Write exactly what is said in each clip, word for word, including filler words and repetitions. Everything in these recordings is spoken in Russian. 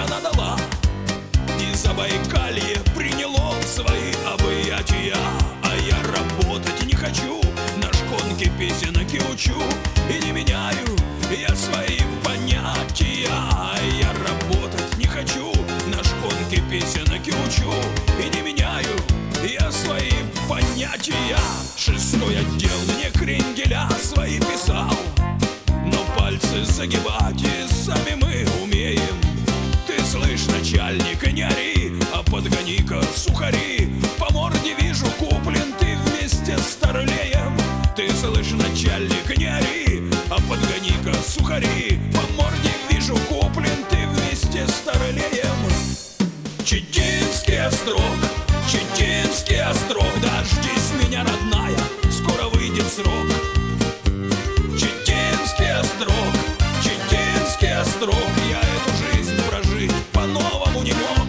она дала, и Забайкалье приняло в свои объятия. А я работать не хочу, на шконке песенок и учу, и не меняю я свои понятия. А я работать не хочу, на шконке песенок и учу, и не меняю я свои понятия. Шестой отдел мне кренделя свои писал, но пальцы загибать и сами мы умеем. Ты слышь, начальник, не ори, а подгони-ка сухари. По морде вижу, куплен ты вместе с старлеем. Ты слышь, начальник, не ори, а подгони-ка сухари. По морде вижу, куплен ты вместе с старлеем. Читинский острог, Читинский острог, дождись меня, родная, скоро выйдет срок. Читинский острог, Читинский острог, я эту жизнь прожить по-новому не мог.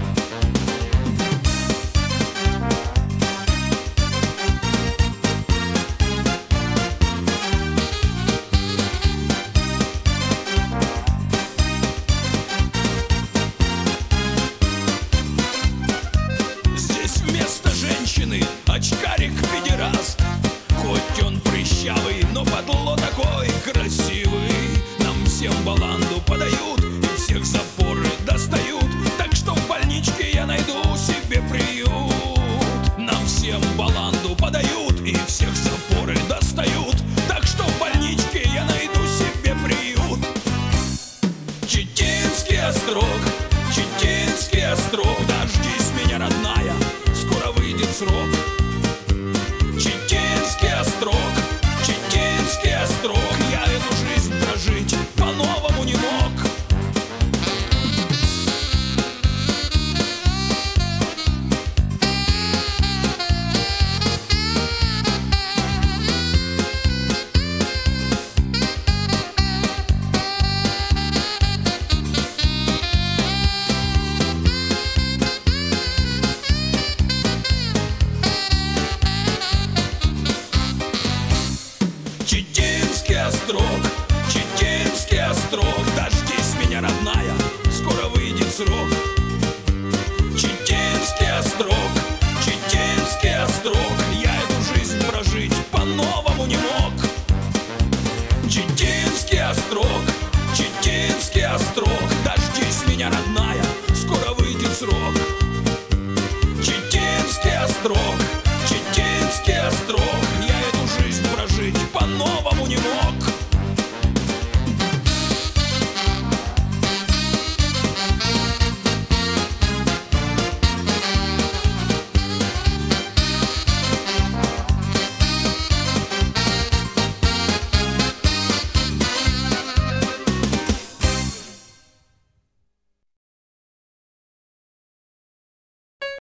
Здесь вместо женщины очкарик-педераст, хоть он прыщавый, но подло такой красивый. Нам всем баланду подают и всех запоры достают, так что в больничке я найду себе приют. Нам всем баланду подают и всех запоры достают, так что в больничке я найду себе приют. Читинский острог, Читинский острог, дождись меня, родная, скоро выйдет срок. Читинский острог, Читинский острог, я эту жизнь прожить по-новому не мог. Читинский острог, Читинский острог, дождись меня, родная, скоро выйдет срок. Читинский острог, Читинский острог, я эту жизнь прожить по-новому не мог. Читинский